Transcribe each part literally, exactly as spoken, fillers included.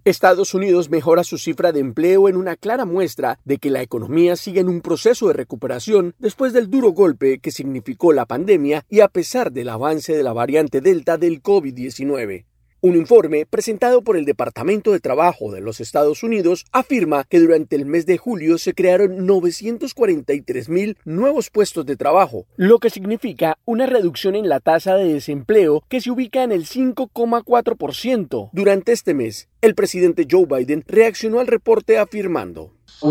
Estados Unidos mejora su cifra de empleo en una clara muestra de que la economía sigue en un proceso de recuperación después del duro golpe que significó la pandemia y a pesar del avance de la variante Delta del COVID diecinueve. Un informe presentado por el Departamento de Trabajo de los Estados Unidos afirma que durante el mes de julio se crearon novecientos cuarenta y tres mil nuevos puestos de trabajo, lo que significa una reducción en la tasa de desempleo que se ubica en el cinco coma cuatro por ciento. Durante este mes, el presidente Joe Biden reaccionó al reporte afirmando: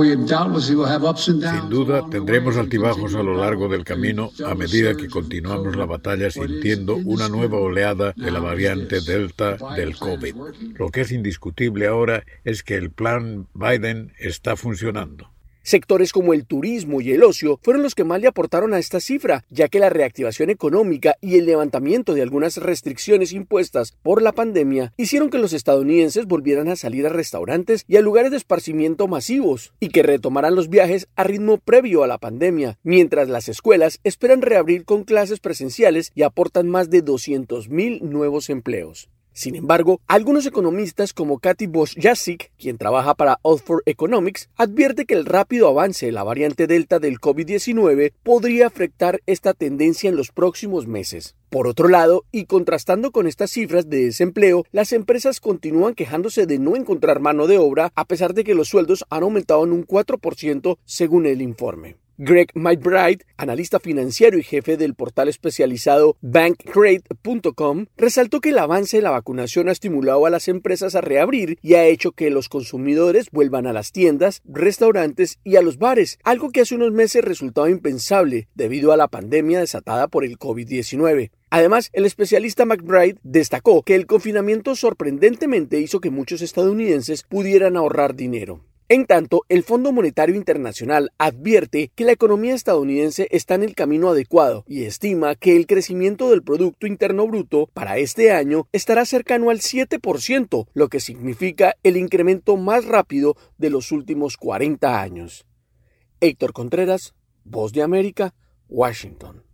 Sin duda, tendremos altibajos a lo largo del camino a medida que continuamos la batalla sintiendo una nueva oleada de la variante Delta del COVID. Lo que es indiscutible ahora es que el plan Biden está funcionando. Sectores como el turismo y el ocio fueron los que más le aportaron a esta cifra, ya que la reactivación económica y el levantamiento de algunas restricciones impuestas por la pandemia hicieron que los estadounidenses volvieran a salir a restaurantes y a lugares de esparcimiento masivos, y que retomaran los viajes a ritmo previo a la pandemia, mientras las escuelas esperan reabrir con clases presenciales y aportan más de doscientos mil nuevos empleos. Sin embargo, algunos economistas como Kathy Bosch-Jassic, quien trabaja para Oxford Economics, advierte que el rápido avance de la variante Delta del COVID diecinueve podría afectar esta tendencia en los próximos meses. Por otro lado, y contrastando con estas cifras de desempleo, las empresas continúan quejándose de no encontrar mano de obra a pesar de que los sueldos han aumentado en un cuatro por ciento según el informe. Greg McBride, analista financiero y jefe del portal especializado Bankrate punto com, resaltó que el avance de la vacunación ha estimulado a las empresas a reabrir y ha hecho que los consumidores vuelvan a las tiendas, restaurantes y a los bares, algo que hace unos meses resultaba impensable debido a la pandemia desatada por el COVID diecinueve. Además, el especialista McBride destacó que el confinamiento sorprendentemente hizo que muchos estadounidenses pudieran ahorrar dinero. En tanto, el Fondo Monetario Internacional advierte que la economía estadounidense está en el camino adecuado y estima que el crecimiento del Producto Interno Bruto para este año estará cercano al siete por ciento, lo que significa el incremento más rápido de los últimos cuarenta años. Héctor Contreras, Voz de América, Washington.